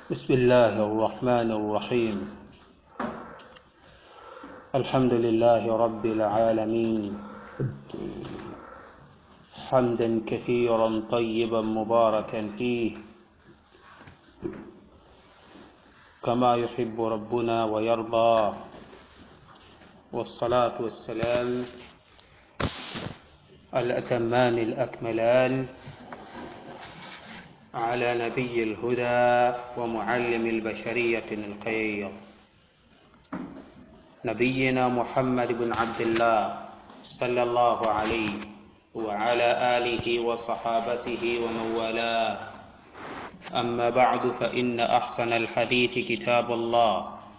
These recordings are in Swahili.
بسم الله الرحمن الرحيم. الحمد لله رب العالمين، حمدا كثيرا طيبا مباركا فيه كما يحب ربنا ويرضى، والصلاة والسلام الأتمان الأكملان على نبي الهدى ومعلم البشرية الخير، نبينا محمد بن عبد الله صلى الله عليه وعلى آله وصحابته ومن والاه. أما بعد، فإن أحسن الحديث كتاب الله،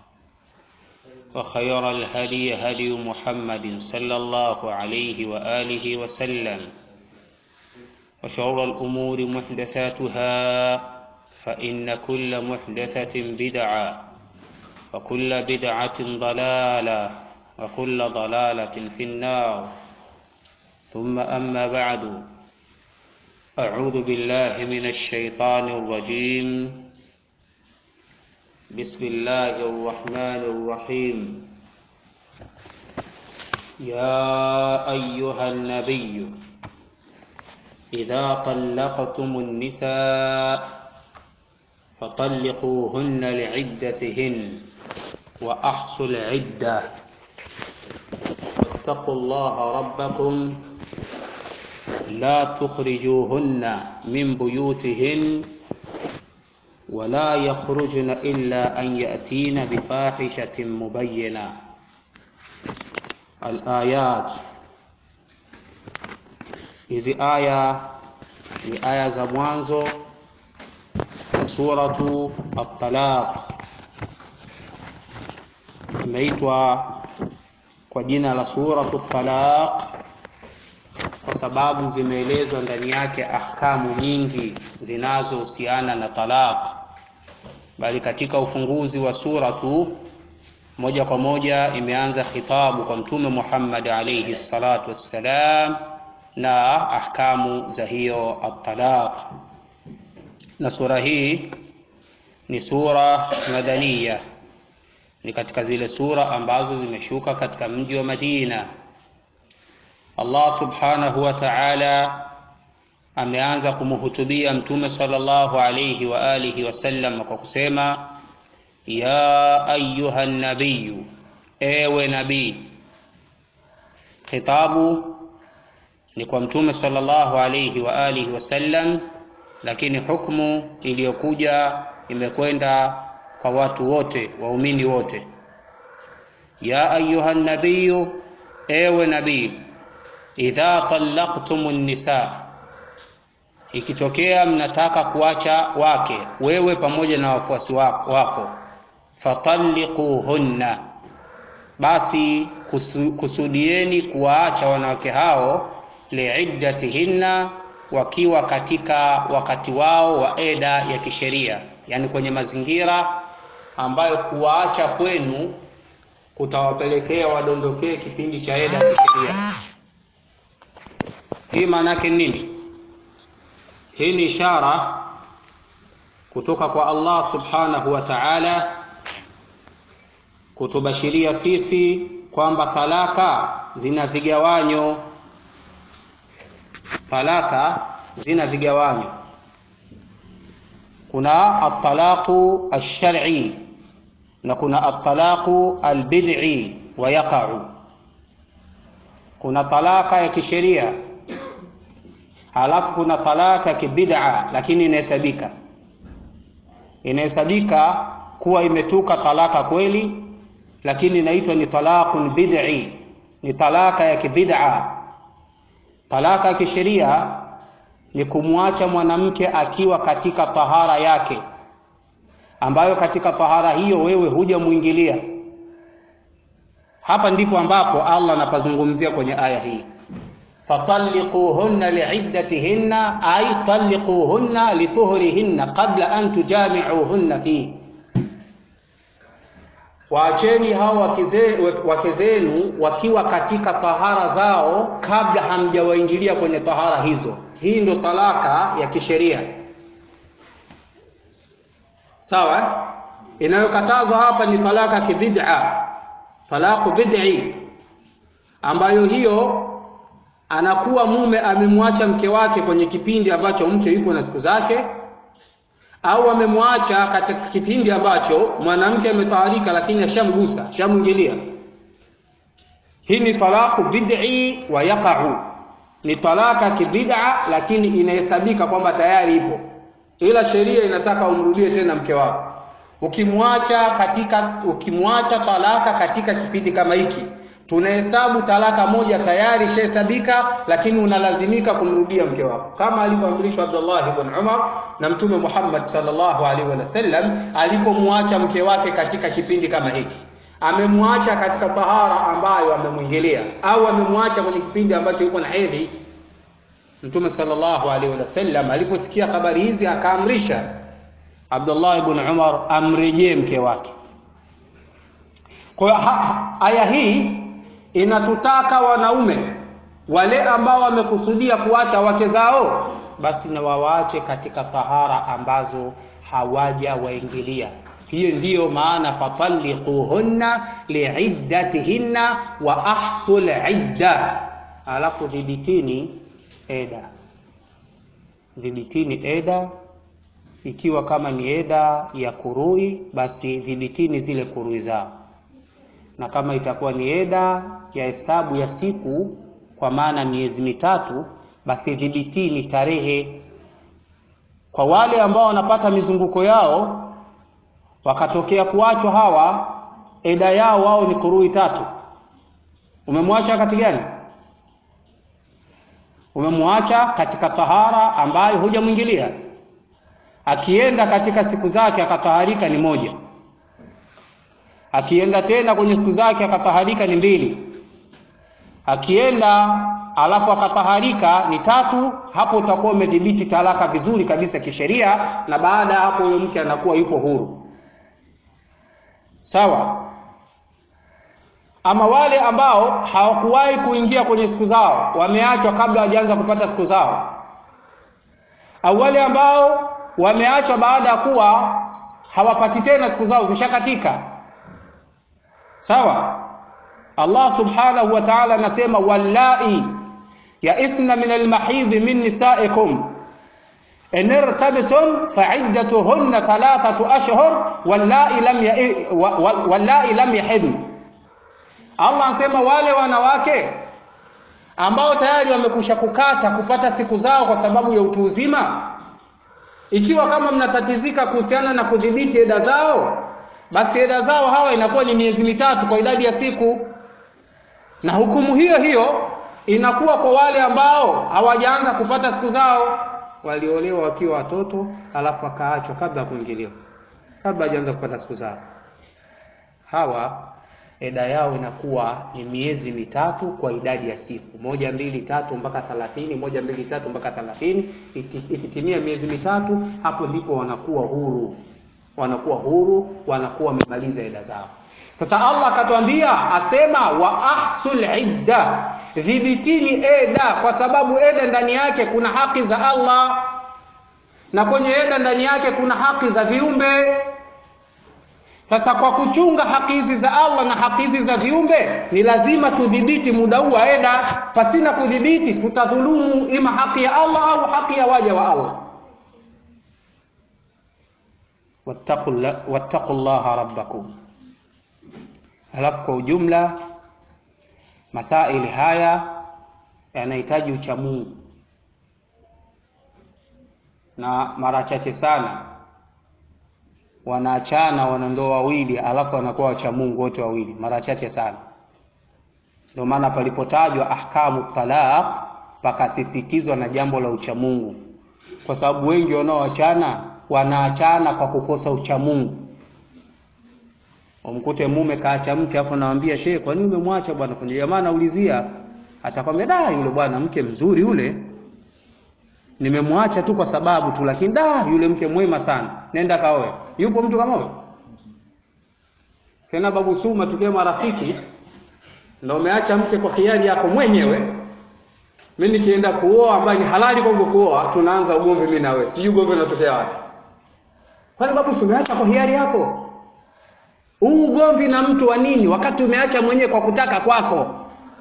وخير الهدي هدي محمد صلى الله عليه وآله وسلم، وشر الأمور محدثاتها، فإن كل محدثة بدعة، وكل بدعة ضلالة، وكل ضلالة في النار. ثم أما بعد، أعوذ بالله من الشيطان الرجيم. بسم الله الرحمن الرحيم. يا أيها النبي إذا طلقتم النساء فطلقوهن لعدتهن وأحصوا العدة واتقوا الله ربكم لا تخرجوهن من بيوتهن ولا يخرجن إلا أن يأتين بفاحشة مبينة. الآيات. Hizi aya ni aya za mwanzo suratu At-Talaq. Imeitwa kwa jina la suratu At-Talaq kwa sababu zimeelezwa ndani yake ahkamu nyingi zinazohusiana na talaq, bali katika ufunguzi wa suratu moja kwa moja imeanza khitabu kwa Mtume Muhammad alayhi salatu wassalam na ahkamu za hiyo at-talaq. Na sura hii ni sura madaniya, ni katika zile sura ambazo zimeshuka katika mji wa Madina. Allah subhanahu wa ta'ala ameanza kumhutubia Mtume sallallahu alayhi wa alihi wasallam kwa kusema ya ayyuhan nabiyyu, ewe nabii. Khitabu ni kwa Mtume sallallahu alayhi wa alihi wasallam, lakini hukumu iliyokuja imekwenda kwa watu wote, waumini wote. Ya ayyuhan nabiyyu, ewe nabii. Idha talaqtumun nisa, ikitokea mnataka kuacha wake, wewe pamoja na wafuasi wako, fatalliquhunna, basi kusudieni kuwaacha wanawake hao liiddatihinna, wakiwa katika wakati wao wa eda ya kisheria, yani kwenye mazingira ambayo kuwaacha kwenu kutawapelekea wadondokee kipindi cha eda ya kisheria. Hii maana yake nini? Hii ni ishara kutoka kwa Allah subhanahu wa ta'ala kutubashiria sisi kwamba talaka zina vigawanyo. Talaka zina vigawanyo. Kuna at-talaqu ash-shar'i na kuna at-talaqu al-bid'i wa yaqa'u. Kuna talaka ya kisheria, halafu kuna talaka ya kibid'a, lakini inahesabika kuwa imetuka talaka kweli, lakini inaitwa ni talaqun bid'i, ni talaka ya kibid'a. Talaka ya kisheria ni kumwacha mwanamke akiwa katika tahara yake, ambayo katika tahara hiyo wewe hujamuingilia. Hapa ndipo ambapo Allah anapazungumzia kwenye aya hii, fatalliquhunna li'iddatihinna, ay talliquhunna lituhrihinna qabla an tujami'uhunna fi, waacheni hao wake zenu wakiwa katika tahara zao kabla hamjawaingilia kwenye tahara hizo. Hii ndio talaka ya kisheria. Sawa? Inayokatazwa hapa ni talaka kibid'a, talaqu bid'i, ambayo hiyo anakuwa mume amemwacha mke wake kwenye kipindi ambacho mke yupo na siku zake, au amemwacha katika kipindi ambacho mwanamke ametaharika lakini ashamgusa, ashamwingilia. Hii ni talaqu bid'i wa yaqa'u, ni talaka kibid'a lakini inahesabika kwamba tayari ipo, ila sheria inataka umrudie tena mke wako. Ukimwacha talaka katika kipindi kama hiki, tunahesabu talaka moja tayari shahesabika, lakini unalazimika kumrudia mke wako, kama alivyoamrishwa Abdullah ibn Umar na Mtume Muhammad sallallahu alaihi wasallam alipomwacha mke wake katika kipindi kama hiki. Amemwacha katika tahara ambayo amemwingilia, au amemwacha kwenye kipindi ambacho yuko na hedhi. Mtume sallallahu alaihi wasallam aliposikia habari hizi akaamrisha Abdullah ibn Umar amrejee mke wake. Kwa aya hii inatutaka wanaume wale ambao wamekusudia kuacha wake zao, basi na wawaache katika tahara ambazo hawaja waingilia. Hiyo ndiyo maana fatalliquhunna li'iddatihinna wa ahsul idda, alafu dhibitini eda. Ikiwa kama ni eda ya kurui, basi dhibitini zile kurui zao, na kama itakuwa ni eda ya hesabu ya siku kwa maana miezi mitatu, basi dhibitini tarehe. Kwa wale ambao wanapata mizunguko yao wakatokea kuachwa hawa, eda yao wao ni kurui 3. Umemwacha wakati gani? Umemwacha katika tahara ambayo hujamwingilia. Akienda katika siku zake akataharika ni 1. Akienda tena kwenye siku zake akataharika ni 2. Akienda alafu akataharika ni 3. Hapo utakuwa umedhibiti talaka vizuri kabisa kisheria, na baada hapo huyo mke anakuwa yupo huru. Sawa? Ama wale ambao hawakuwahi kuingia kwenye siku zao, wameachwa kabla hawajaanza kupata siku zao, au wale ambao wameachwa baada ya kuwa hawapati tena siku zao, zishakatika. Sawa? Allah subhanahu wa ta'ala anasema wallai ya'isna min al-mahidh min nisaikum in irtabtum fa'iddatuhunna 3 ashhur wallai lam yahidn. Allah anasema wale wanawake ambao tayari wamekusha kukata kupata siku zao kwa sababu ya utu uzima, ikiwa kama mnatatizika kuhusiana na kudhibiti eda zao, basi eda zao hawa inakuwa ni miezi 3 kwa idadi ya siku. Na hukumu hiyo hiyo inakuwa kwa wale ambao hawajaanza kupata siku zao, waliolewa wakiwa watoto alafu akaachwa kabla ya kuingiliwa, kabla hajaanza kupata siku zao. Hawa eda yao inakuwa ni miezi 3 kwa idadi ya siku, 1 2 3 mpaka 30, 1 2 3 mpaka 30. Ikitimia miezi 3, hapo ndipo wanakuwa huru, wanakuwa wamemaliza eda zao. Sasa Allah akatuambia, asema wa ahsul idda, dhibitini eda, kwa sababu eda ndani yake kuna haki za Allah, na kwenye eda ndani yake kuna haki za viumbe. Sasa kwa kuchunga haki hizi za Allah na haki hizi za viumbe, ni lazima tudhibiti muda huu wa eda. Pasina kudhibiti tutadhulumu ima haki ya Allah au haki ya waja wa Allah. Wattaqullaha rabbakum. Halafu kwa ujumla masaili haya yanahitaji uchamungu, na mara chache sana wanaachana wanandoa wawili alafu wanakuwa wacha Mungu wote wawili, mara chache sana. Ndio maana palipotajwa ahkamu talaq pakasisitizwa na jambo la uchamungu, kwa sababu wengi wanaoachana wanaachana kwa kukosa uchamungu. Umkute mume kaacha mke hapo, naambia shehe, kwa nini umemwacha bwana? Kwa jamaa anaulizia, atakwambia da, yule bwana mke mzuri yule, nimemwacha tu kwa sababu tu, lakini da, yule mke mwema sana, nenda kaoe. Yupo mtu kama huyo? Tena babu Suma tukiwa marafiki, ndio umeacha mke kwa hiari yako mwenyewe. Mimi nikienda kuoa ambaye ni halali kwangu kuoa, tunaanza ugomvi mimi na wewe. Sijui ugomvi unatokea wapi. Kwani babu umeacha kwa hiari yako? Ugomvi na mtu wa nini wakati umeacha mwenyewe kwa kutaka kwako?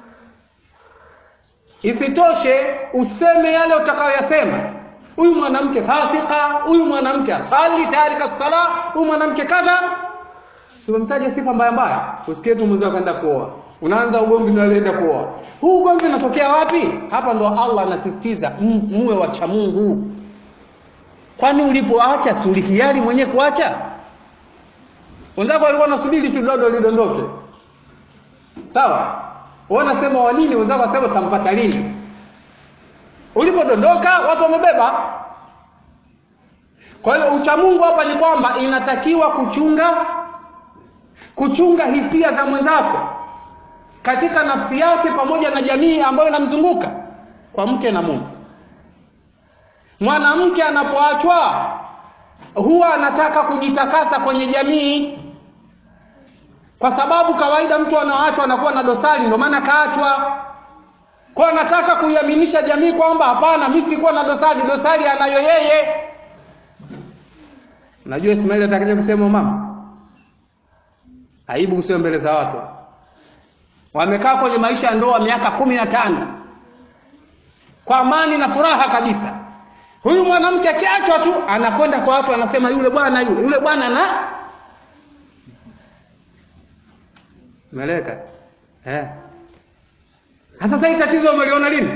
Isitoshe useme yale utakayoyasema. Huyu mwanamke fasika, huyu mwanamke asali tarika sala, huyu mwanamke kadha. Simamtaje sifa mbaya mbaya. Usikie tu mwanzo kaenda kuoa. Unaanza ugomvi na alienda kuoa. Huu ugomvi unatokea wapi? Hapa ndo Allah anasisitiza muwe wacha Mungu. Kwani ulipoacha si ulihiari mwenyewe kuacha? Wenzako walikuwa wanasubiri tu dodo lidondoke. Sawa? Wanasema wa nini? Wenzako wasema tampata lini? Ulipodondoka watu wamebeba. Kwa hiyo ucha Mungu hapa ni kwamba inatakiwa kuchunga hisia za mwenzako katika nafsi yake pamoja na jamii ambayo inamzunguka, kwa mke na mume. Mwanamke anapoachwa huwa anataka kujitakasa kwenye jamii, kwa sababu kawaida mtu anaoachwa anakuwa na dosari, ndio maana kaachwa. Kwa anataka kuiaminisha jamii kwamba hapana, mimi sikuwa na dosari anayo yeye. Najua Ismail atakaje kusema mama, aibu kusema mbele za watu. Wamekaa kwenye maisha ya ndoa miaka 15 kwa amani na furaha kabisa. Huyu mwanamke akiachwa tu anakwenda kwa watu anasema yule bwana na meleka. Sasa hii tatizo umeliona lini?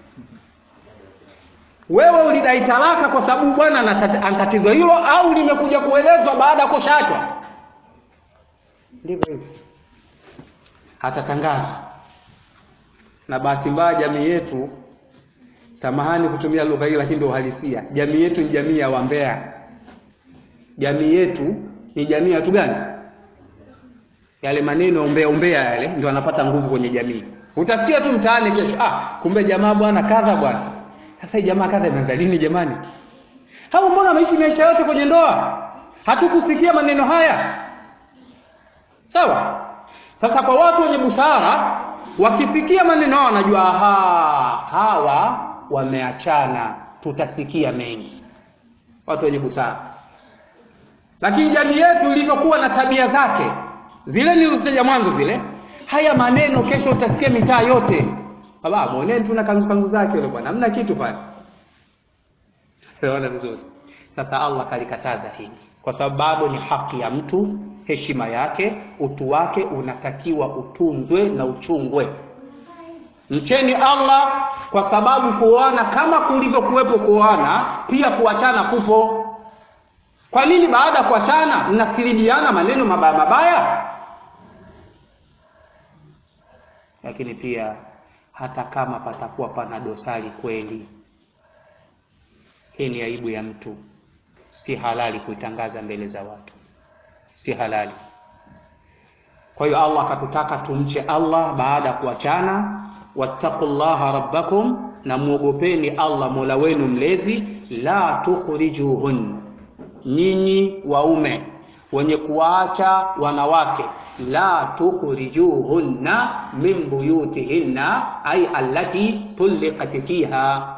Wewe ulidai talaka kwa sababu bwana ana tatizo hilo, au limekuja kuelezwa baada ya kushaachwa? Ndivyo hivyo. Hatatangaza. Na bahati mbaya jamii yetu, samahani kutumia lugha hii lakini ndio uhalisia, jamii yetu ni jamii ya wambea. Jamii yetu ni jamii ya watu gani? Yale maneno umbea yale ndio anapata nguvu kwenye jamii. Utasikia tu mtaani kesho, kumbe jamaa bwana kadha bwana. Sasa hii jamaa kadha imeanza lini jamani? Hao mbona wameishi maisha yote kwenye ndoa? Hatukusikia maneno haya. Sawa? Sasa kwa watu wenye busara wakisikia maneno haya wanajua hawa wameachana, tutasikia mengi. Watu wenye busara. Lakini jamii yetu ilivyokuwa na tabia zake, zile nilizosema mwanzo zile, haya maneno kesho utasikia mitaa yote. Baba, muoneni tu na kanzu zake yule bwana. Hamna kitu pale. Unaona vizuri. Sasa Allah kalikataza hili kwa sababu bado ni haki ya mtu, heshima yake, utu wake unatakiwa utunzwe na uchungwe. Mcheni Allah kwa sababu kuoana kama kulivyokuwepo kuoana, pia kuachana kupo. Kwa nini baada ya kuachana mnasilibiana maneno mabaya? Lakini pia hata kama patakuwa pana dosari kweli, hii ni aibu ya mtu, si halali kuitangaza mbele za watu, si halali. Kwa hiyo Allah akatutaka tumche Allah baada ya kuachana. Wattaqullaha rabbakum, na muogopeni Allah Mola wenu mlezi. La tukhrijuhun, nyinyi waume wenye kuacha wanawake, la tukhrijuhunna min buyutihinna ay allati tuliqat fiha,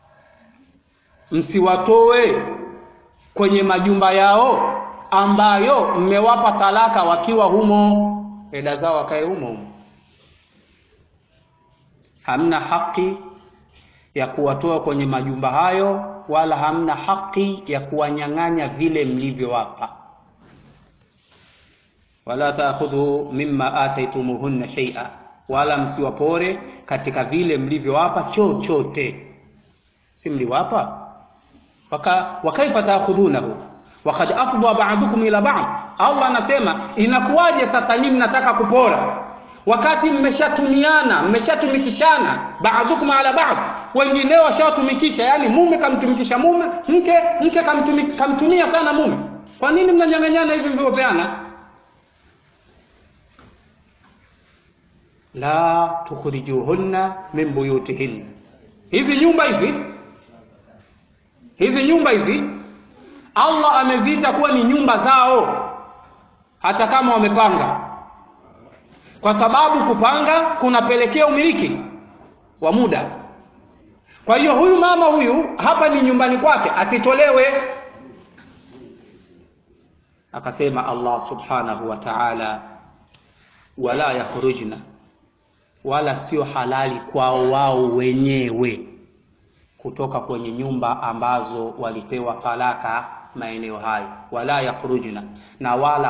msiwatoe kwenye majumba yao ambayo mmewapa talaka wakiwa humo, eda zao wakae humo. Hamna haki ya kuwatoa kwenye majumba hayo, wala hamna haki ya kuwanyang'anya vile mlivyowapa. Wala ta'khudhu mimma ataytumuhunna shay'a, wala msiwapore katika vile mlivyowapa chochote. Si mliwapa? Wakaifa ta'khudhunahu waqad afdha ba'dukum ila ba'd. Allah anasema inakuwaje sasa nyinyi mnataka kupora wakati mmeshatumikishana ba'dukum ala ba'd, wengine washatumikisha, yani mume kamtumikisha mume, mke kamtumia sana mume. Kwa nini mnanyang'anyana hivi mlivyopeana? La tukhrijuhunna min buyutihinna. Hizi nyumba hizi Allah ameziita kuwa ni nyumba zao, hata kama wamepanga, kwa sababu kupanga kunapelekea umiliki wa muda. Kwa hiyo huyu mama huyu hapa ni nyumbani kwake, asitolewe. Akasema Allah subhanahu wa ta'ala, wala yakhrujna, wala sio halali kwao wao wenyewe kutoka kwenye nyumba ambazo walipewa talaka maeneo hayo. Wala yakhrujna, na wala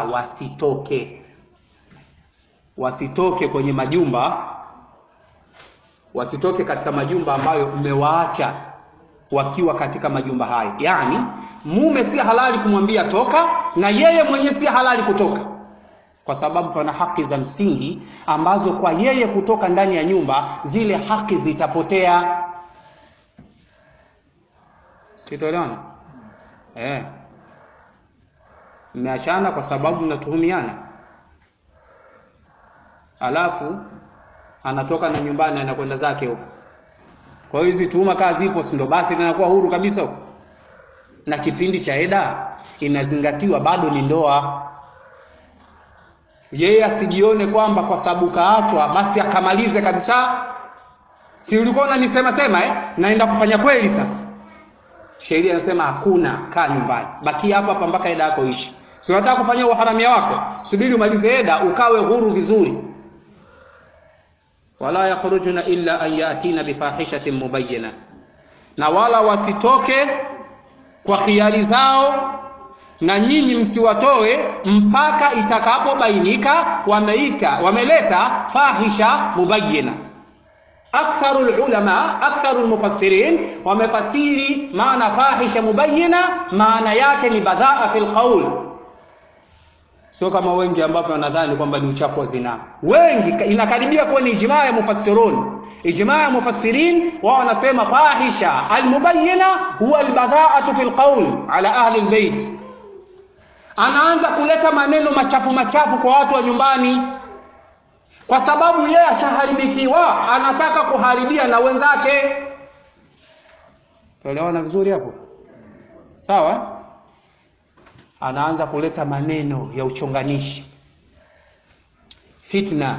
wasitoke kwenye majumba, wasitoke katika majumba ambayo mmewaacha wakiwa katika majumba hayo. Yani mume si halali kumwambia toka, na yeye mwenyewe si halali kutoka, kwa sababu pana haki za msingi ambazo kwa yeye kutoka ndani ya nyumba zile haki zitapotea. Kitolewana? Mmeachana kwa sababu mnatuhumiana, alafu anatoka na nyumbani anakwenda zake huko. Kwa hiyo hizi tuhuma kazi zipo, si ndo basi anakuwa huru kabisa huko. Na kipindi cha eda inazingatiwa bado ni ndoa. Yeye asijione kwamba kwa sababu kaachwa basi akamalize kabisa. Si ulikuwa unanisema naenda kufanya kweli sasa. Sheria inasema hakuna, kaa nyumbani. Baki hapa mpaka eda yako ishi. Si unataka kufanya uharamia wako, subiri umalize eda ukawe huru vizuri. Wala yakhrujuna illa an yatina bifahishatin mubayyana, na wala wasitoke kwa khiari zao, na nyinyi msiwatoe mpaka itakapobainika wameleta fahisha mubayyana. Aktharul ulama, aktharul mufassirin wamefasiri maana fahisha mubayyana, maana yake ni badhaa fil qawl. Sio kama wengi ambao wanadhani kwamba ni uchafu wa zina. Wengi inakaribia kuwa ni ijmaa ya mufassirun. Ijmaa ya mufassirin wao wanasema fahisha almubayyana huwa albadha'atu fil qawl ala ahli albayt. Anaanza kuleta maneno machafu kwa watu wa nyumbani, kwa sababu yeye ashaharibikiwa, anataka kuharibia na wenzake. Tuelewana vizuri hapo? Sawa? Anaanza kuleta maneno ya uchonganishi, fitna.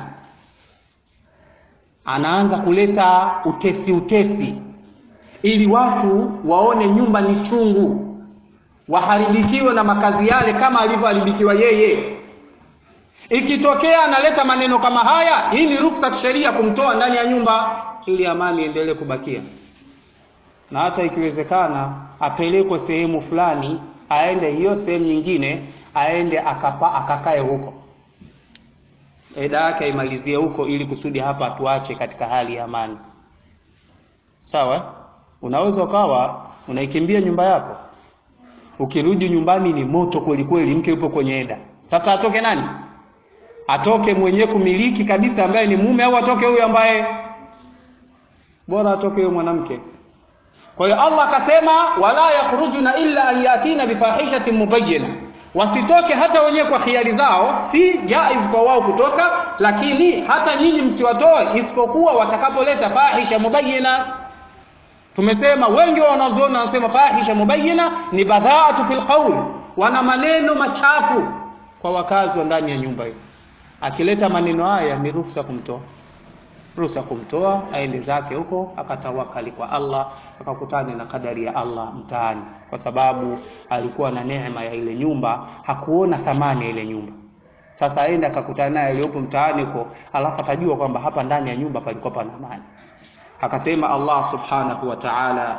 Anaanza kuleta utesi ili watu waone nyumba ni chungu, waharibikiwe na makazi yale kama alivyoharibikiwa yeye. Ikitokea analeta maneno kama haya, hii ni ruksa kisheria kumtoa ndani ya nyumba ili amani iendelee kubakia. Na hata ikiwezekana apelekwe sehemu fulani, aende hiyo sehemu nyingine, aende akakae huko, eda yake imalizie huko, ili kusudi hapa tuache katika hali ya amani. Sawa? Unaweza ukawa unaikimbia nyumba yako, ukirudi nyumbani ni moto kweli kweli, mke yupo kwenye eda. Sasa atoke nani? Atoke mwenye kumiliki kabisa ambaye ni mume, au atoke huyo ambaye bora atoke huyo mwanamke? Kwa hiyo Allah akasema wala yakhrujuna illa an yatina bifahishatin mubayyana, wasitoke hata wenyewe kwa khiari zao, si jaiz kwa wao kutoka, lakini hata nyinyi msiwatoe isipokuwa watakapoleta fahisha mubayyana. Tumesema wengi wanaoziona wanasema fahisha mubayyana ni badhaatu fil qawl, wana maneno machafu kwa wakazi wa ndani ya nyumba hiyo. Akileta maneno haya ni ruhusa kumtoa aende zake huko, akatawakali kwa Allah, akakutane na kadari ya Allah mtaani, kwa sababu alikuwa na neema ya ile nyumba, hakuona thamani ya ile nyumba. Sasa aende akakutana naye aliyopo mtaani huko, alafu atajua kwamba hapa ndani ya nyumba palikuwa pana amani. Akasema Allah subhanahu wa ta'ala,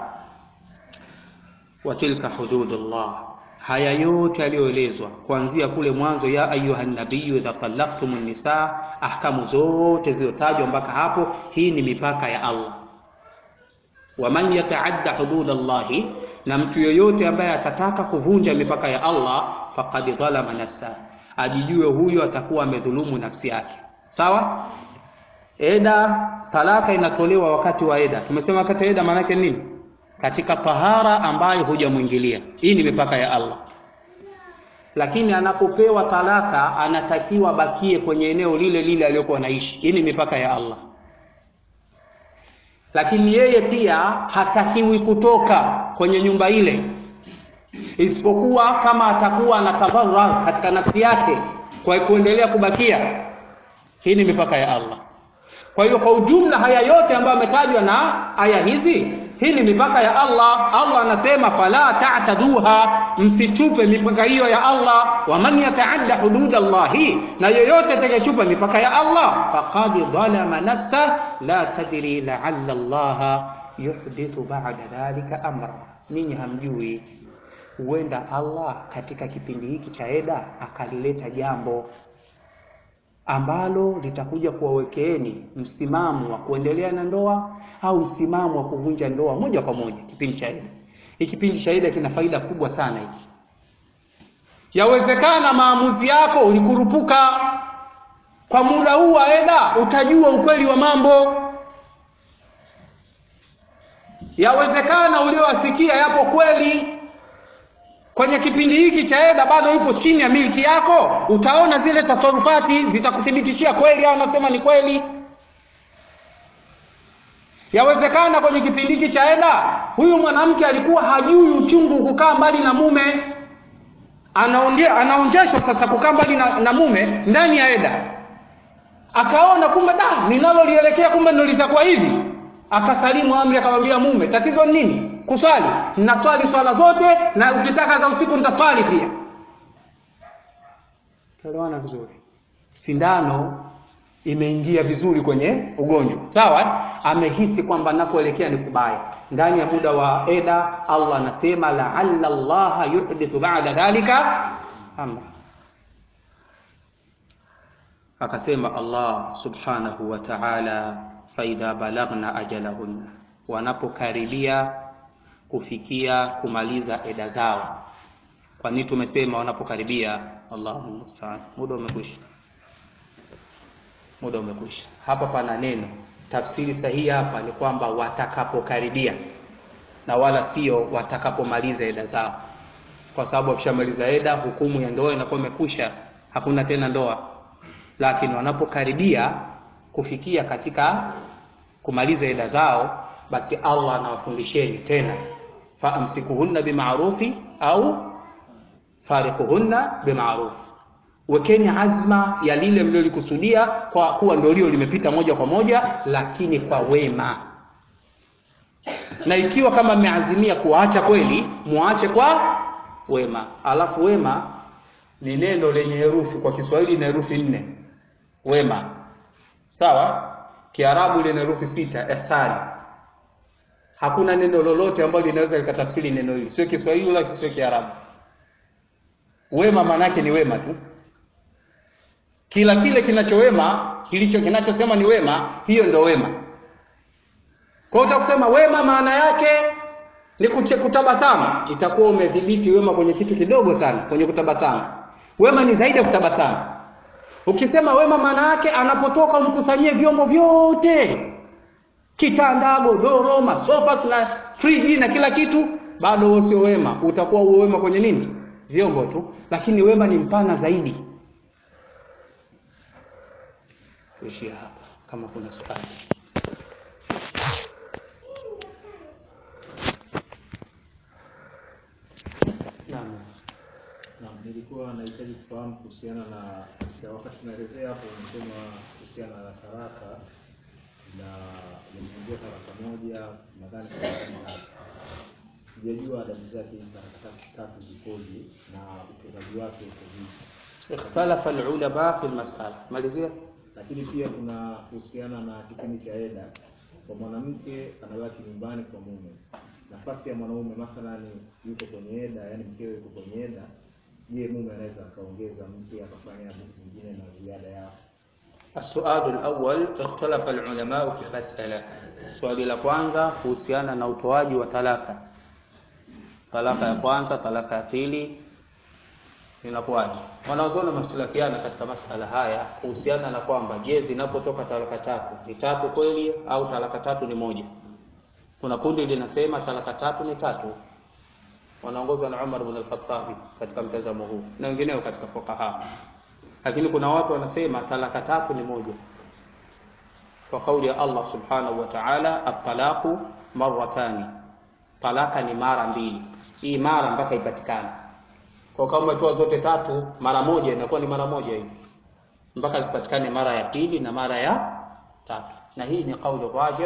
wa tilka hududullah. Haya yote aliyoelezwa kuanzia kule mwanzo, ya ayuhan nabiyyu idha talaqtumun nisaa, ahkamu zote zilizotajwa mpaka hapo, hii ni mipaka ya Allah. Wa man yata'adda hududallahi, na mtu yoyote ambaye atataka kuvunja mipaka ya Allah, faqad dhalama nafsa, ajijue huyo atakuwa amedhulumu nafsi yake. Sawa? Eda, talaka inatolewa wakati wa eda. Tumesema wakati wa eda maana yake nini? Katika tahara ambayo hujamuingilia. Hii ni mipaka ya Allah. Lakini anapopewa talaka anatakiwa bakie kwenye eneo lile lile aliyokuwa anaishi. Hii ni mipaka ya Allah. Lakini yeye pia hatakiwi kutoka kwenye nyumba ile, isipokuwa kama atakuwa anatadharra katika nafsi yake kwa kuendelea kubakia. Hii ni mipaka ya Allah. Kwa hiyo kwa ujumla haya yote ambayo yametajwa na aya hizi Hii ni mipaka ya Allah. Allah anasema fala ta'taduha, msitupe mipaka hiyo ya Allah. Wa man yata'adda hududallahi, na yoyote atakayechupa mipaka ya Allah faqad dhalama nafsa la tadri la'alla Allah yuhdithu ba'da dhalika amra. Ninyi hamjui, huenda Allah katika kipindi hiki cha eda akalileta jambo ambalo litakuja kuwawekeeni msimamo wa kuendelea na ndoa au msimamo wa kuvunja ndoa moja kwa moja. Kipindi cha eda, hiki kipindi cha eda kina faida kubwa sana hiki. Yawezekana maamuzi yako ulikurupuka kwa muda huu wa eda, utajua ukweli wa mambo. Yawezekana uliowasikia yapo kweli. Kwenye kipindi hiki cha eda bado ipo chini ya miliki yako, utaona zile tasarufati zitakuthibitishia kweli au anasema ni kweli. Yawezekana kwenye kipindi hiki cha eda huyu mwanamke alikuwa hajui uchungu kukaa mbali na mume, anaonjeshwa sasa kukaa mbali na mume ndani ya eda, akaona kumbe ninalolielekea kumbe ndio litakuwa hivi. Akasalimu amri, akamwambia mume, tatizo nini? Kuswali. Ninaswali swala zote, na ukitaka za usiku nitaswali pia. Tuelewana vizuri. Sindano imeingia vizuri kwenye ugonjwa. Sawa? Amehisi kwamba nakoelekea ni kubaya. Ndani ya muda wa eda Allah anasema la'alla Allah yuhdithu ba'da dhalika amra. Akasema Allah subhanahu wa ta'ala faida balagna ajalahunna, wanapokaribia kufikia kumaliza eda zao. Kwa nini tumesema wanapokaribia? Allahu musta'an. Muda umekwisha. Hapa pana neno, tafsiri sahihi hapa ni kwamba watakapokaribia, na wala sio watakapomaliza eda zao, kwa sababu wakishamaliza eda hukumu ya ndoa inakuwa imekwisha, hakuna tena ndoa. Lakini wanapokaribia kufikia katika kumaliza eda zao, basi Allah anawafundisheni tena, fa amsikuhunna bima'rufi au fariquhunna bima'ruf. Wekeni azma ya lile mlilolikusudia, kwa kuwa ndio lio limepita moja kwa moja, lakini kwa wema. Na ikiwa kama mmeazimia kuacha kweli, muache kwa wema. Alafu wema ni neno lenye herufi, kwa Kiswahili na herufi 4. Wema. Sawa? Kiarabu lina herufi 6, ihsani. Hakuna neno lolote ambalo linaweza likatafsiri neno hili, sio Kiswahili wala sio Kiarabu. Wema maana yake ni wema tu. Kila kile kinachowema, kinachosema ni wema, hiyo ndio wema. Kwa hiyo utakusema wema maana yake ni kutabasamu, itakuwa umedhibiti wema kwenye kitu kidogo sana, kwenye kutabasamu. Wema ni zaidi ya kutabasamu. Ukisema wema maana yake anapotoka umkusanyie vyombo vyote, kitanda, godoro, masofa na friji na kila kitu, bado huo sio wema. Utakuwa huo wema kwenye nini? Vyombo tu. Lakini wema ni mpana zaidi. Tuishie hapa kama kuna swali. Nilikuwa nahitaji kufahamu kuhusiana na wakati tunaelezea hapo msemo kuhusiana na talaka na kuingia talaka moja, nadhani sijajua adabu zake talaka tatu zikoje na utendaji wake uko vipi. Ikhtalafa al-ulama fi al-mas'ala. Malizia. Lakini pia kuna kuhusiana na kipindi cha eda, kwa mwanamke anabaki nyumbani kwa mume. Nafasi ya mwanaume mathalan yuko kwenye eda, yani mkewe yuko kwenye eda, je, mume anaweza akaongeza mke akafanya vitu vingine na ziada yao? السؤال الأول اختلف العلماء في المسألة. Swali la kwanza kuhusiana na utoaji wa talaka. Talaka ya kwanza, talaka ya pili, inakuwaje? Wanaozona mashtilafiana katika masala haya kuhusiana na kwamba je, zinapotoka talaka tatu ni tatu kweli au talaka tatu ni moja. Kuna kundi linasema talaka tatu ni tatu, wanaongozwa na Umar ibn al-Khattab katika mtazamo huu na wengineo katika fuqaha. Lakini kuna watu wanasema talaka tatu ni moja, kwa kauli ya Allah subhanahu wa ta'ala, at-talaqu marratani, talaka ni mara mbili. Hii mara mpaka ipatikane. Kwa kama umetoa zote tatu mara moja, inakuwa ni mara moja hivi mpaka zipatikane mara ya pili na mara ya tatu. Na hii ni kauli rajih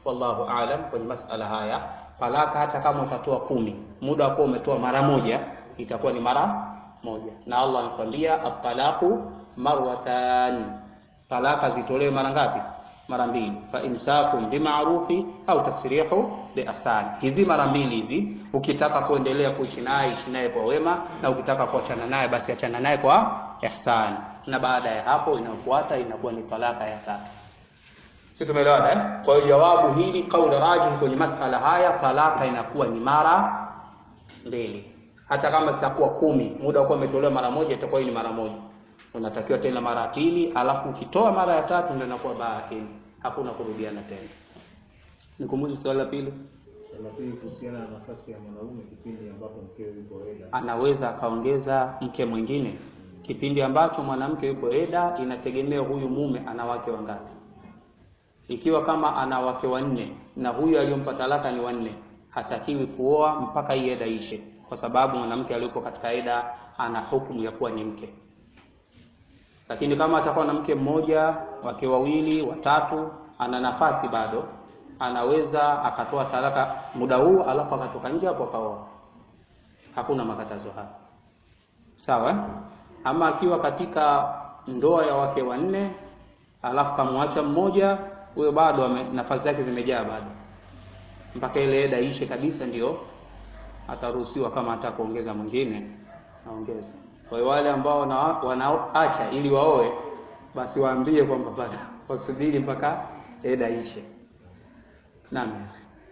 wallahu aalam kwenye masala haya. Talaka hata kama utatoa 10, muda wako umetoa mara moja, itakuwa ni mara moja. Na Allah anakuambia at-talaqu marwatan, talaka zitolewe mara ngapi? Mara mbili. Fa imsakum bima'rufi au tasrihu biihsan. Hizi mara mbili hizi, ukitaka kuendelea kuishi naye kwa wema, na ukitaka kuachana naye basi achana naye kwa ihsan. Na baada ya hapo inayofuata inakuwa ni talaka ya tatu. Sisi tumeelewana eh? Kwa hiyo jawabu hili kauli rajih kwenye masala haya, talaka inakuwa ni mara mbili. Hata kama zitakuwa 10, muda wako umetolewa mara moja, itakuwa ni mara moja. Unatakiwa tena mara pili, alafu ukitoa mara ya tatu ndio inakuwa bain. Hakuna kurudiana tena. Nikumbushe swali la pili. Swali la pili kuhusiana na nafasi ya mwanaume kipindi ambapo mkewe yuko eda. Anaweza akaongeza mke mwingine. Kipindi ambacho mwanamke yuko eda, inategemea huyu mume ana wake wangapi. Ikiwa kama ana wake 4 na huyu aliyompa talaka ni 4, hatakiwi kuoa mpaka hii eda ishe, kwa sababu mwanamke aliyopo katika eda ana hukumu ya kuwa ni mke. Lakini kama atakuwa na mke mmoja, wake 2, 3, ana nafasi bado, anaweza akatoa talaka muda huu alafu akatoka nje hapo akaoa. Hakuna makatazo hapa. Sawa? Ama akiwa katika ndoa ya wake 4 alafu kamwacha mmoja, huyo bado nafasi zake zimejaa bado. Mpaka ile eda ishe kabisa ndio ataruhusiwa, kama ataka kuongeza mwingine aongeze. Kwa hiyo wale ambao wanaacha ili waoe, basi waambie kwamba bado wasubiri mpaka eda ishe. Naam.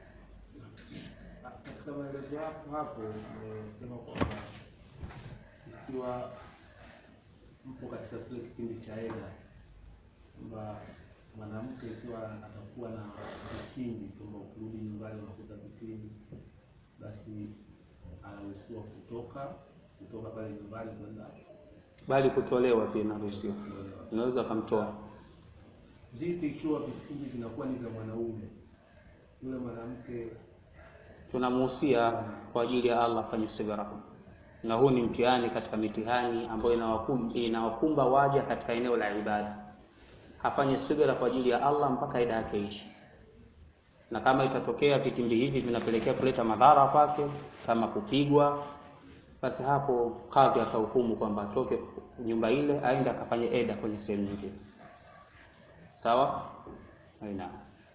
Katika maelezo hapo nimesema kwamba ikiwa mpo katika kile kipindi cha eda, kwamba mwanamke ikiwa atakuwa na kipindi kwamba ukirudi nyumbani unakuta kipindi, basi anaruhusiwa kutoka pale nyumbani kwenda, bali kutolewa pia inaruhusiwa. Unaweza kumtoa. Vipi ikiwa vipindi vinakuwa ni vya mwanaume? Yule mwanamke tunamhusia kwa ajili ya Allah afanye subira. Na huu ni mtihani katika mitihani ambayo inawakumba waja katika eneo la ibada. Afanye subira kwa ajili ya Allah mpaka ida yake ishi. Na kama itatokea vitimbi hivi vinapelekea kuleta madhara kwake, kama kupigwa, basi hapo kadhi atahukumu kwamba atoke nyumba ile aende akafanye eda kwenye sehemu nyingine. Sawa? Haina.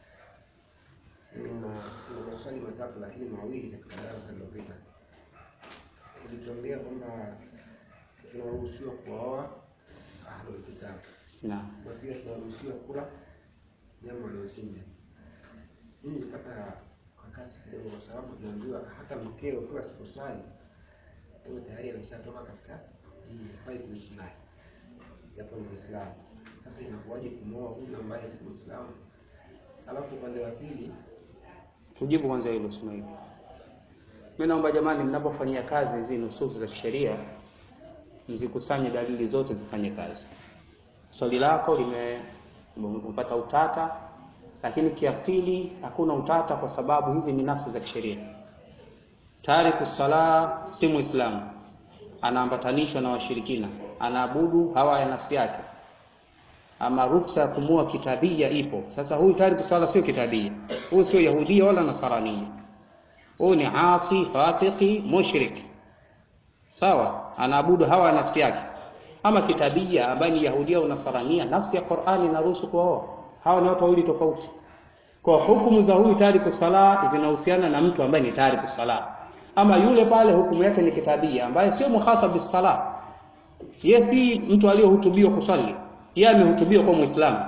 Kuna maswali matatu lakini mawili katika darasa lililopita. Tulituambia kwamba tunaruhusiwa kuoa ahlul kitab. Naam. Na pia tunaruhusiwa kula nyama waliochinja. Hii nilipata wakati kidogo kwa sababu tunaambiwa hata mkeo kwa sikusali huyo tayari ameshatoka katika hii hafai kuishi naye. Yapo ni Muislamu. Sasa inakuwaje kumwoa huyu ambaye si Muislamu? Alafu upande wa pili tujibu kwanza hilo Ismail. Mimi naomba jamani, mnapofanyia kazi hizi nususi za kisheria, mzikusanye dalili zote zifanye kazi. Swali lako limepata utata, lakini kiasili hakuna utata kwa sababu hizi ni nafsi za kisheria. Tariku sala si Muislamu, anaambatanishwa na washirikina, anaabudu hawa ya nafsi yake. Ama ruksa kumua kitabia ipo. Sasa huyu tariku sala sio kitabia. Huyu sio Yahudi wala Nasrani. Huyu ni asi, fasiki, mushrik. Sawa? Anaabudu hawa ya nafsi yake. Ama kitabia ambaye ni Yahudi au Nasrani, nafsi ya Qur'ani inaruhusu kuoa. Hawa ni watu wawili tofauti. Kwa hukumu za huyu tariku sala zinahusiana na mtu ambaye ni tariku sala. Ama yule pale hukumu yake ni kitabia ambaye sio mukhatab bis sala. Yeye si mtu aliyohutubiwa kusali. Yeye amehutubiwa kwa Muislamu.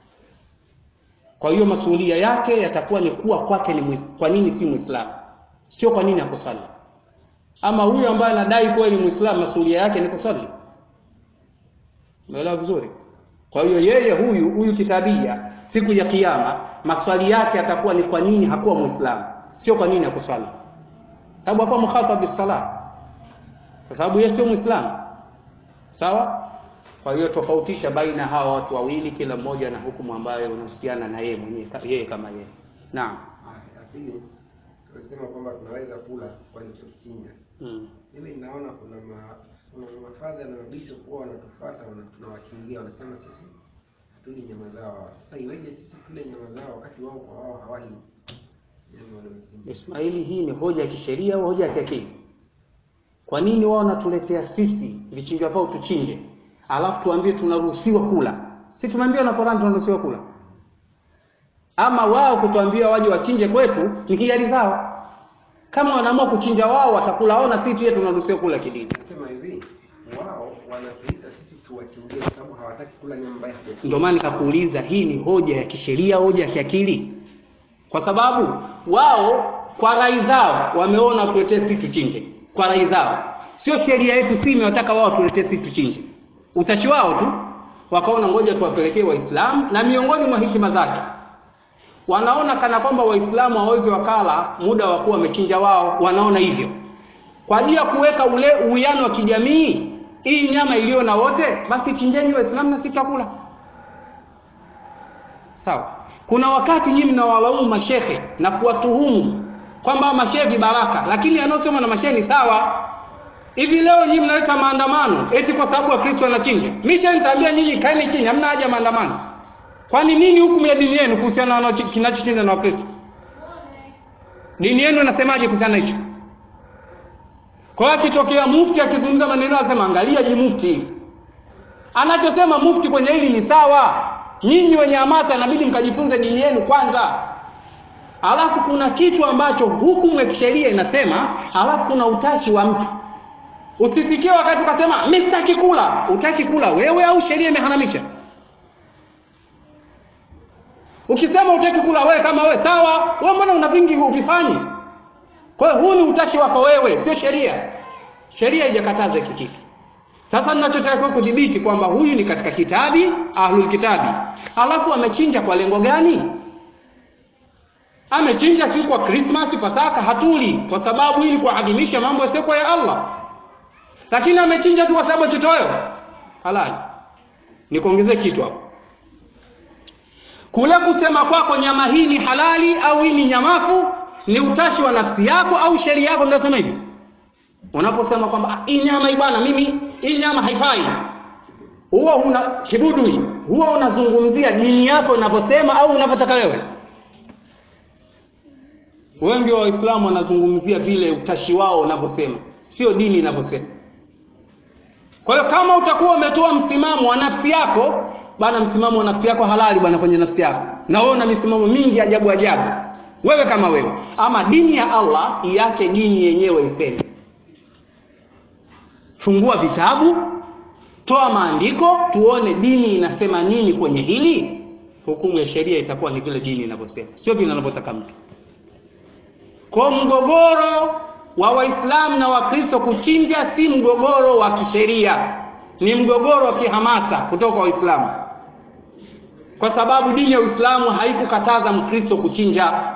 Kwa hiyo masuhulia yake yatakuwa ni kuwa kwake ni kwa nini si Muislamu, sio kwa nini hakusali. Ama huyu ambaye anadai kuwa ni Muislamu, masuhulia yake ni kusali. Umeelewa vizuri? Kwa hiyo yeye huyu kitabia siku ya kiyama maswali yake yatakuwa ni kwa nini hakuwa Muislamu, sio kwa nini hakusali. Sababu hapa mukhatab bis-salah. Kwa sababu yeye sio Muislamu. Sawa? Kwa hiyo tofautisha baina hawa watu wawili, kila mmoja na hukumu ambayo inahusiana na yeye mwenyewe, yeye kama yeye. Naam. Lakini tunasema kwamba tunaweza kula kwa nilichochinja. Mimi ninaona kuna mafadha na mabisho kwa wanatufuata tunawakimbia, wanasema sisi hatuli nyama zao. Sasa iweje sisi tule nyama zao wakati wao kwa wao hawali nyama wanaochinja? Ismaili, hii ni hoja ya kisheria au hoja ya kiakili? Kwa nini wao wanatuletea sisi vichinjwa vyao tuchinje, alafu tuambie tunaruhusiwa kula? Sisi tumeambiwa na Qur'an tunaruhusiwa kula. Ama wao kutuambia waje wachinje kwetu ni hiari zao. Kama wanaamua kuchinja wao watakula wao, na sisi pia tunaruhusiwa kula kidini. Nasema hivi, wao wanatuita sisi tuwachinjie kwa sababu hawataki kula nyama mbaya. Ndio maana nikakuuliza, hii ni hoja ya kisheria, hoja ya kiakili? Kwa sababu wao kwa rai zao wameona tuletee sisi tuchinje. Kwa rai zao. Sio sheria yetu, si imewataka wao tuletee sisi tuchinje. Utashi wao tu. Wakaona ngoja tuwapelekee Waislamu, na miongoni mwa hikima zake wanaona kana kwamba Waislamu hawawezi wakala muda wa kuwa wamechinja wao. Wanaona hivyo kwa ajili ya kuweka ule uwiano wa kijamii, hii nyama iliyo na wote, basi chinjeni Waislamu na sisi tutakula. Sawa. Kuna wakati nyinyi mnawalaumu mashehe na kuwatuhumu kwamba mashehe baraka, lakini anaosema na mashehe ni sawa. Hivi leo nyinyi mnaleta maandamano eti kwa sababu Wakristo wanachinja. Mimi nitaambia nyinyi kaeni chini, hamna haja maandamano. Kwani nini hukumu ya dini yenu kuhusiana na kinachochinja na Wakristo? Dini yenu inasemaje kuhusiana hicho? Kwa hiyo kitokea mufti akizungumza maneno anasema angalia ji mufti. Anachosema mufti kwenye hili ni sawa. Nyinyi wenye hamasa inabidi mkajifunze dini yenu kwanza. Alafu kuna kitu ambacho hukumu ya kisheria inasema, alafu kuna utashi wa mtu. Usifikie wakati ukasema mimi sitaki kula. Utaki kula wewe au sheria imeharamisha? Ukisema utaki kula wewe kama wewe sawa, wewe mbona una vingi uvifanyi? Kwa hiyo huu ni utashi wako wewe, sio sheria. Sheria haijakataza hiki kitu. Sasa ninachotaka kudhibiti kwamba huyu ni katika kitabi, ahlul kitabi. Alafu amechinja kwa lengo gani? Amechinja si kwa Christmas, Pasaka, hatuli kwa sababu ili kuadhimisha mambo yasiyo ya Allah. Lakini amechinja tu kwa sababu kitoweo halali. Nikuongezee kitu hapo. Kule kusema kwako nyama hii ni halali au hii ni nyamafu ni utashi wa nafsi yako au sheria yako ndio sema hivi. Unaposema kwamba hii nyama bwana mimi hii nyama haifai, huwa una kibudui, huwa unazungumzia dini yako inavyosema au unavyotaka wewe? Wengi wa Waislamu wanazungumzia vile utashi wao unavyosema, sio dini inavyosema. Kwa hiyo kama utakuwa umetoa msimamo wa nafsi yako, bana msimamo wa nafsi yako halali bana kwenye nafsi yako. Na wewe una misimamo mingi ajabu ajabu. Wewe kama wewe. Ama dini ya Allah iache dini yenyewe iseme. Fungua vitabu, toa maandiko, tuone dini inasema nini kwenye hili. Hukumu ya sheria itakuwa ni vile dini inavyosema, sio vile anavyotaka mtu. Kwa mgogoro wa Waislamu na Wakristo kuchinja si mgogoro wa kisheria, ni mgogoro wa kihamasa kutoka kwa Waislamu. Kwa sababu dini ya Uislamu haikukataza Mkristo kuchinja.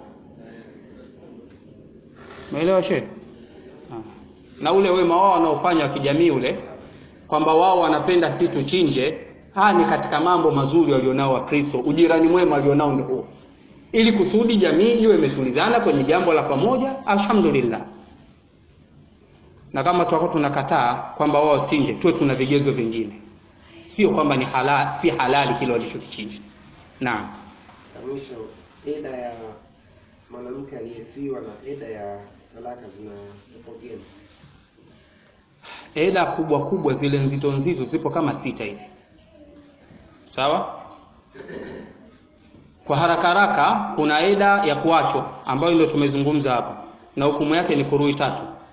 Umeelewa shehe? Na ule wema wao wanaofanya wa kijamii ule kwamba wao wanapenda si tuchinje, ni katika mambo mazuri walionao Wakristo. Ujirani mwema walionao ndio huo. Ili kusudi jamii iwe imetulizana kwenye jambo la pamoja, alhamdulillah. Na kama tutakuwa tunakataa kwamba wao chinje, tuwe tuna vigezo vingine. Sio kwamba ni halali, si halali kile walichokichinja. Naam. Mwisho, eda ya mwanamke aliyefiwa na eda ya talaka zinatofautiana. Eda kubwa zile nzito zipo kama 6 hivi. Sawa? Kwa haraka kuna eda ya kuachwa ambayo ndio tumezungumza hapa, na hukumu yake ni kurui 3.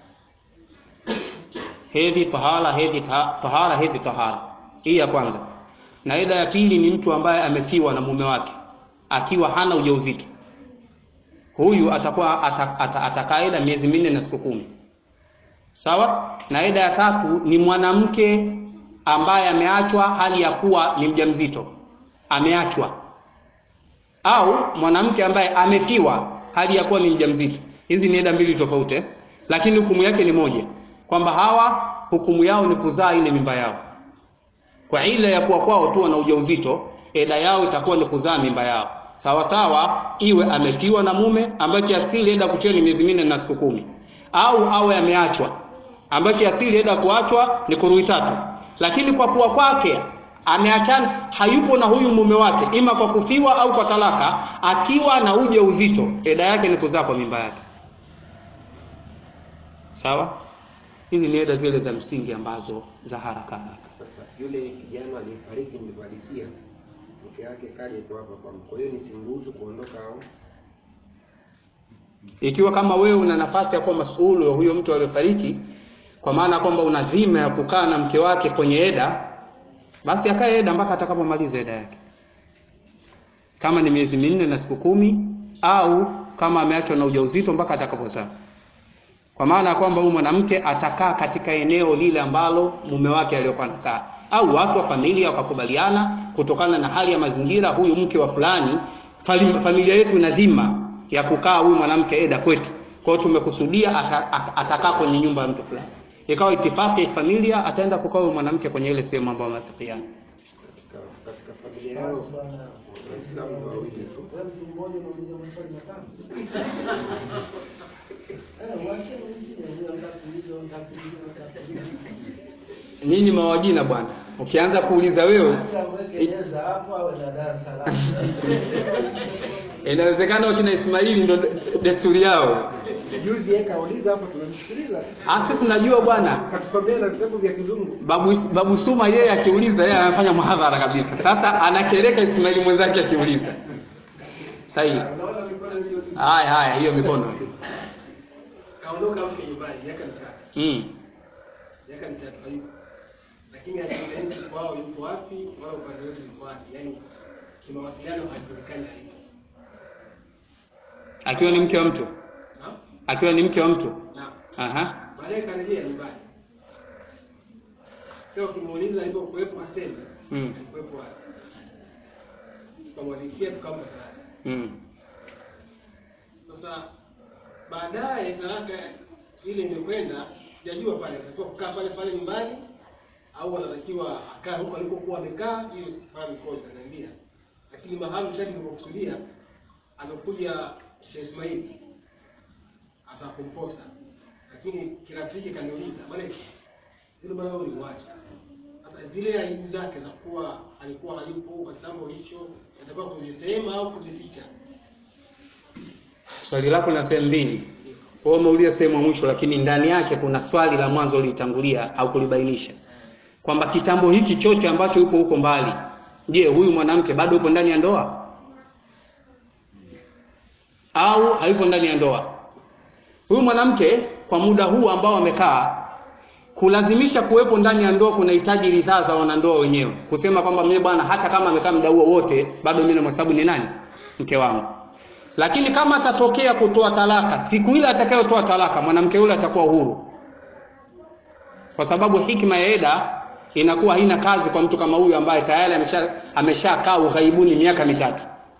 Hedhi tahara, hedhi tahara, hedhi tahara. Hii ya kwanza. Na eda ya pili ni mtu ambaye amefiwa na mume wake akiwa hana ujauzito. Huyu atakuwa atakaa eda miezi 4 na siku 10. Sawa? Na eda ya 3 ni mwanamke ambaye ameachwa hali ya kuwa ni mjamzito. Ameachwa. Au mwanamke ambaye amefiwa hali ya kuwa ni mjamzito. Hizi ni eda mbili tofauti, lakini hukumu yake ni moja. Kwamba hawa hukumu yao ni kuzaa ile mimba yao. Kwa ile ya kuwa kwao tu na ujauzito, eda yao itakuwa ni kuzaa mimba yao. Sawa iwe amefiwa na mume ambaye kiasili eda kufiwa ni miezi 4 na siku 10, au awe ameachwa ambaye kiasili eda kuachwa ni kurui 3. Lakini kwa kuwa kwake ameachana, hayupo na huyu mume wake ima kwa kufiwa au kwa talaka, akiwa na ujauzito, eda yake ni kuzaa kwa mimba yake. Sawa? Hizi ni eda zile za msingi ambazo za haraka. Sasa yule kijana aliyefariki mlivalisia mke wake kaje kwa hapa kwa mko, hiyo ni simruhusu kuondoka au? Ikiwa kama wewe una nafasi ya kuwa masuulu wa huyo mtu aliyefariki, kwa maana kwamba una dhima ya kukaa na mke wake kwenye eda, basi akae eda mpaka atakapomaliza eda yake. Kama ni miezi 4 na siku 10, au kama ameachwa na ujauzito mpaka atakapozaa. Kwa maana kwamba huyu mwanamke atakaa katika eneo lile ambalo mume wake aliyokuwa anakaa, au watu wa familia wakakubaliana kutokana na hali ya mazingira, huyu mke wa fulani, familia yetu ina dhima ya kukaa huyu mwanamke eda kwetu, kwa hiyo tumekusudia atakaa kwenye nyumba ya mtu fulani. Ikawa itifaki ya familia, ataenda kukaa huyu mwanamke kwenye ile sehemu ambayo wamefikiana. Katika familia yao Waislamu wawili tu. Mtu mmoja mmoja mfanye matano. Nyinyi mawajina bwana, ukianza kuuliza wewe inawezekana wakina Ismaili ndo desturi yao. Juzi yeye kauliza hapo tunamsikiliza. Sisi najua bwana. Katukwambia na vitabu vya kizungu. Babu Suma yeye akiuliza yeye anafanya muhadhara kabisa. Sasa anakeleka Ismaili mwenzake akiuliza. Sahihi. Haya hiyo mikono. Kaondoka mke nyumbani miaka 3. Miaka 3 hiyo. Lakini asiende kwao yuko wapi, wao upande wetu yuko wapi? Yaani kimawasiliano hajulikani alipo. Akiwa ni mke wa mtu. Akiwa ni mke wa mtu. Naam. Baadaye karejea nyumbani. Leo kimuuliza alipo kuwepo aseme. Kuwepo wapi? Tukamwalikia tukampa talaka. Sasa baadaye talaka ile imekwenda, sijajua pale atakuwa kukaa pale nyumbani au anatakiwa akae huko alikokuwa amekaa, hiyo sifahamu kwa Tanzania. Lakini mahali tayari nilipokusudia amekuja Sheikh Ismail atakumposa. Lakini kirafiki kaniuliza, bwana yule bwana uliwacha. Sasa zile aibu zake za kuwa alikuwa hayupo kwa kitambo hicho, atakuwa kuzisema au kuzificha. Swali lako na sehemu mbili. Wewe umeuliza sehemu ya mwisho, lakini ndani yake kuna swali la mwanzo ulitangulia au kulibainisha. Kwamba kitambo hiki chote ambacho yupo huko mbali, je, huyu mwanamke bado yupo ndani ya ndoa? Au hayupo ndani ya ndoa? Huyu mwanamke kwa muda huu ambao amekaa, kulazimisha kuwepo ndani ya ndoa kunahitaji ridhaa za wanandoa wenyewe. Kusema kwamba mimi bwana hata kama amekaa muda huo wote bado mimi namhesabu ni nani? Mke wangu. Lakini kama atatokea kutoa talaka, siku ile atakayotoa talaka mwanamke yule atakuwa huru. Kwa sababu hikma ya eda inakuwa haina kazi kwa mtu kama huyu ambaye tayari ameshakaa ughaibuni miaka 3.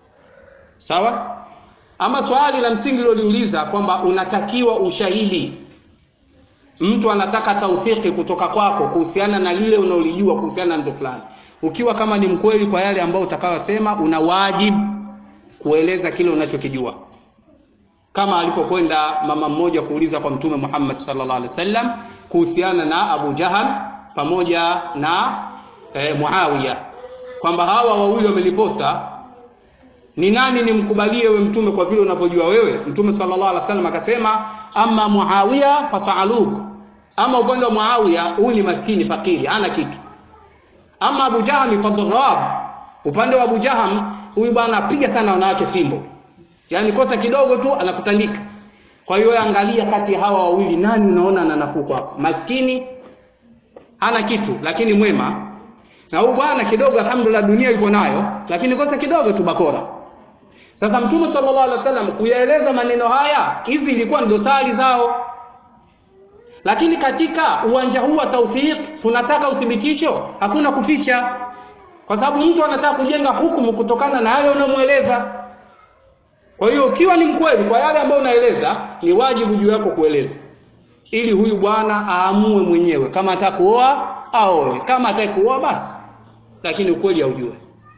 Sawa? Ama swali la msingi liloliuliza kwamba unatakiwa ushahidi. Mtu anataka tauthiki kutoka kwako kuhusiana na lile unaolijua kuhusiana na mtu fulani. Ukiwa kama ni mkweli kwa yale ambayo utakayosema, una wajibu kueleza kile unachokijua. Kama alipokwenda mama mmoja kuuliza kwa Mtume Muhammad sallallahu alaihi wasallam kuhusiana na Abu Jahal pamoja na Muawiya, kwamba hawa wawili wameliposa, ni nani nimkubalie wewe Mtume kwa vile unavyojua wewe? Mtume sallallahu alaihi wasallam akasema, amma Muawiya fasa'aluk, ama upande wa Muawiya huyu ni maskini fakiri hana kitu. Ama Abu Jahal fadarab, upande wa Abu Jahal huyu bwana apiga sana wanawake fimbo, yani kosa kidogo tu anakutandika. Kwa hiyo angalia kati ya hawa wawili nani unaona ana nafuu kwako? Maskini hana kitu lakini mwema, na huyu bwana kidogo alhamdulillah dunia yuko nayo lakini kosa kidogo tu bakora. Sasa Mtume sallallahu alaihi wasallam kuyaeleza maneno haya, hizi ilikuwa ndo dosari zao. Lakini katika uwanja huu wa tawfiq tunataka uthibitisho, hakuna kuficha. Kwa sababu mtu anataka kujenga hukumu kutokana na yale unamueleza. Kwa hiyo ukiwa ni mkweli kwa yale ambayo unaeleza, ni wajibu juu yako kueleza. Ili huyu bwana aamue mwenyewe kama ataka kuoa aoe, kama ataka kuoa basi. Lakini ukweli haujue.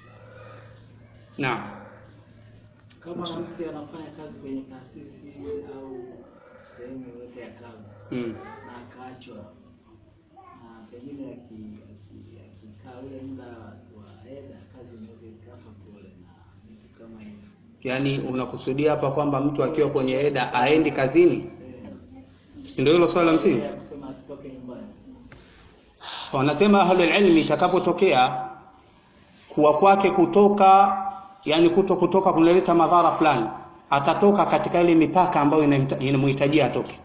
Naam. Kama mtu anafanya kazi kwenye taasisi au sehemu yoyote ya kazi na akaachwa na pengine akikaa ule muda Yaani unakusudia hapa kwamba mtu akiwa kwenye eda aendi kazini? Si ndio hilo swala msingi? Wanasema ahlul ilmi itakapotokea kuwa kwake kutoka, yani kutoka kunaleta madhara fulani, atatoka katika ile mipaka ambayo inamhitajia atoke.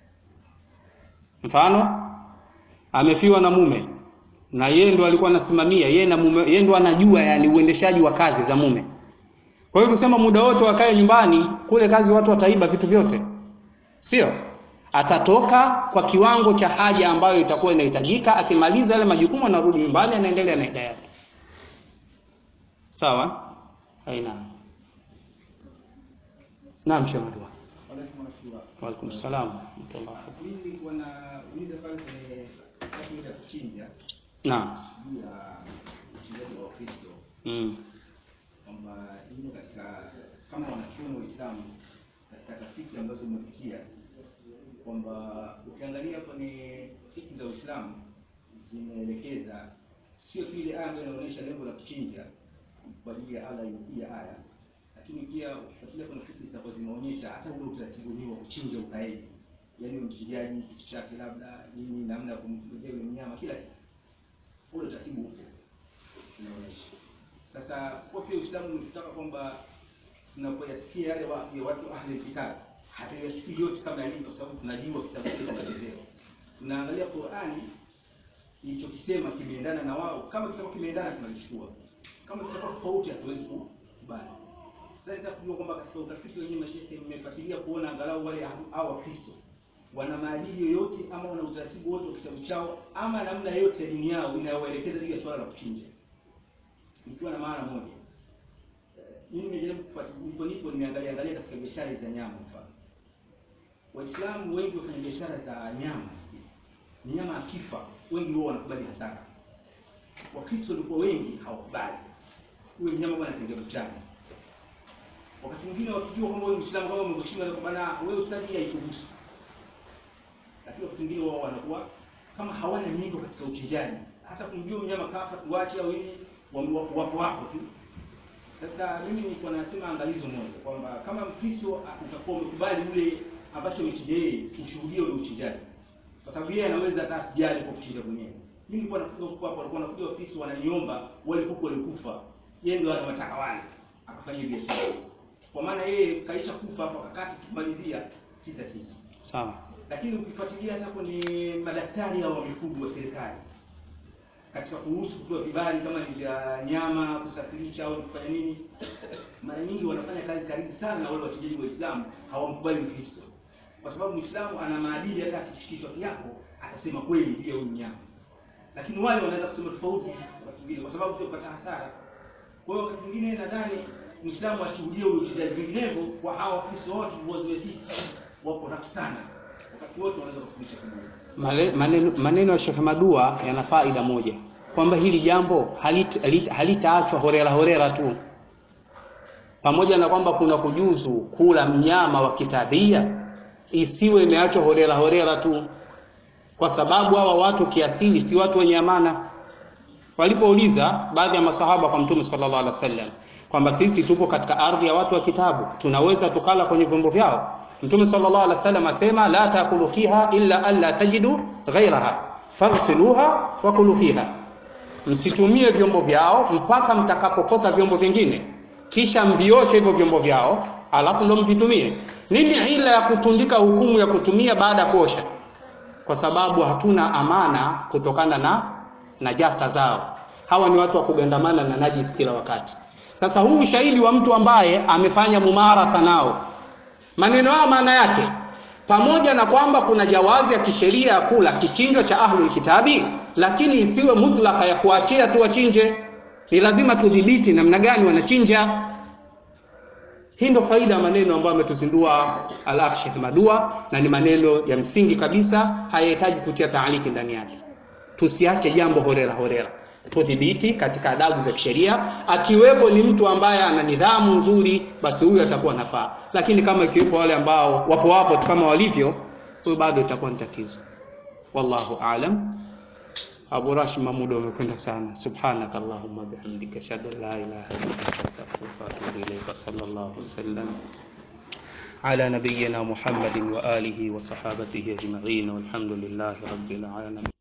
Mfano, amefiwa na mume na yeye ndo alikuwa anasimamia, yeye na mume, yeye ndo anajua yani uendeshaji wa kazi za mume. Kwa hiyo kusema muda wote wakae nyumbani, kule kazi watu wataiba vitu vyote. Sio? Atatoka kwa kiwango cha haja ambayo itakuwa inahitajika, akimaliza yale majukumu anarudi nyumbani anaendelea na ida yake. Sawa? Haina. Naam, shukran. Wa alaikum salaam. Mimi wanauliza pale kwenye kabla ya kuchinja. Naam. Ya uchezaji wa Kristo. Kwamba hii katika kama wanachuoni wa Uislamu katika tafiti ambazo umepitia kwamba ukiangalia kwenye tafiti za Uislamu zinaelekeza sio tu ile aya ambayo inaonyesha lengo la kuchinja kwa ajili ya Allah ya aya, lakini pia ukifuatilia kuna tafiti za zinaonyesha hata ule utaratibu wa kuchinja ukaidi, yaani mchinjaji kitu chake labda nini, namna ya kumchinja yule mnyama, kila kitu ule utaratibu upo unaonyesha. Sasa kwa pia Uislamu unataka kwamba tunapoyasikia yale ya watu ahli kitabu hatuyachukui yote kama yalivyo, kwa sababu tunajua kitabu kile kinaelezea. Tunaangalia Qur'ani ilichokisema kimeendana na wao, kama kitakuwa kimeendana tunalichukua, kama kitakuwa tofauti hatuwezi kubali. Sasa nitakujua kwamba katika utafiti wenyewe mashehe nimefuatilia kuona angalau wale hao wa Kristo wana maadili yoyote ama wana utaratibu wote wa kitabu chao ama namna yote ya dini yao inayowaelekeza juu ya swala la kuchinja. Nikiwa na maana moja, mimi nimejaribu kufuatilia nimeangalia katika biashara za nyama. Mfano, Waislamu wengi wafanya biashara za nyama akifa wengi wao wanakubali hasara. Wakristo ndio wengi hawakubali huyo nyama bwana ataingia buchani. Wakati mwingine wakijua kwamba wewe Muislamu kama umeheshima kwa bana wewe usadi haikuhusu, lakini wakati mwingine wao wanakuwa kama hawana nyingo katika uchinjaji, hata kumjua mnyama kafa tuache au hivi wapo tu. Sasa mimi nilikuwa nasema angalizo moja kwamba kama Mkristo utakuwa umekubali ule ambacho umechinja yeye, ushuhudie ule uchinjaji, kwa sababu yeye anaweza hata asijali kwa kuchinja mwenyewe. Mimi nilikuwa nakuja huko hapo, walikuwa wanakuja Wakristo wananiomba wale kuku walikufa, yeye ndio anawataka wale akafanya biashara, kwa maana yeye kaisha kufa hapo akakata kumalizia si tatizo. Sawa. Lakini ukifuatilia hata kwenye madaktari au mifugo wa serikali katika kuhusu kutoa vibali kama ni vya nyama kusafirisha au kufanya nini, mara nyingi wanafanya kazi karibu sana na wale wachinjaji wa Uislamu, hawamkubali Ukristo, kwa sababu Muislamu ana maadili, hata akishikishwa kiapo atasema kweli juu ya huyu mnyama, lakini wale wanaweza kusema tofauti wakati mwingine kwa sababu utapata hasara. Kwa hiyo wakati mwingine nadhani Muislamu ashuhudie ule uchinjaji, vinginevyo kwa hao Wakristo wote tuwazwe sisi wako rafu sana, wakati wote wanaweza kufundisha pamoja. Maneno ya Sheikh Madua yana faida moja, kwamba hili jambo halitaachwa horera tu. Pamoja na kwamba kuna kujuzu kula mnyama wa kitabia, isiwe imeachwa horera tu, kwa sababu hawa watu kiasili si watu wenye amana. Walipouliza baadhi ya masahaba kwa Mtume sallallahu alaihi wasallam kwamba sisi tupo katika ardhi ya watu wa kitabu, tunaweza tukala kwenye vyombo vyao, Mtume sallallahu alaihi wasallam asema la taakulu fiha illa alla tajidu ghayraha faghsiluha wa kulu fiha, msitumie vyombo vyao mpaka mtakapokosa vyombo vingine, kisha mvioshe hivyo vyombo vyao alafu ndo mvitumie. Nini ila ya kutundika hukumu ya kutumia baada ya kuosha? Kwa sababu hatuna amana kutokana na najasa zao. Hawa ni watu wa kugandamana na najisi kila wakati. Sasa huu ushahidi wa mtu ambaye amefanya mumarasa nao, maneno haya maana yake, pamoja na kwamba kuna jawazi ya kisheria kula kichinjo cha ahlul kitabi, lakini isiwe mutlaka ya kuachia tu wachinje, ni lazima tudhibiti namna gani wanachinja. Hii ndio faida ya maneno ambayo ametuzindua al-Akh Sheikh Madua, na ni maneno ya msingi kabisa, hayahitaji kutia taaliki ndani yake. Tusiache jambo horera, tudhibiti katika adabu za kisheria. Akiwepo ni mtu ambaye ana nidhamu nzuri, basi huyu atakuwa nafaa, lakini kama ikiwepo wale ambao wapo kama walivyo, huyo bado itakuwa ni tatizo. Wallahu aalam. Abu Rashid Mahmud amekwenda sana. Subhanakallahumma bihamdika ashhadu an la ilaha illa anta astaghfiruka astaghfiruka wa atubu ilayk. Sallallahu wasallam على نبينا محمد وآله وصحابته أجمعين والحمد لله رب العالمين.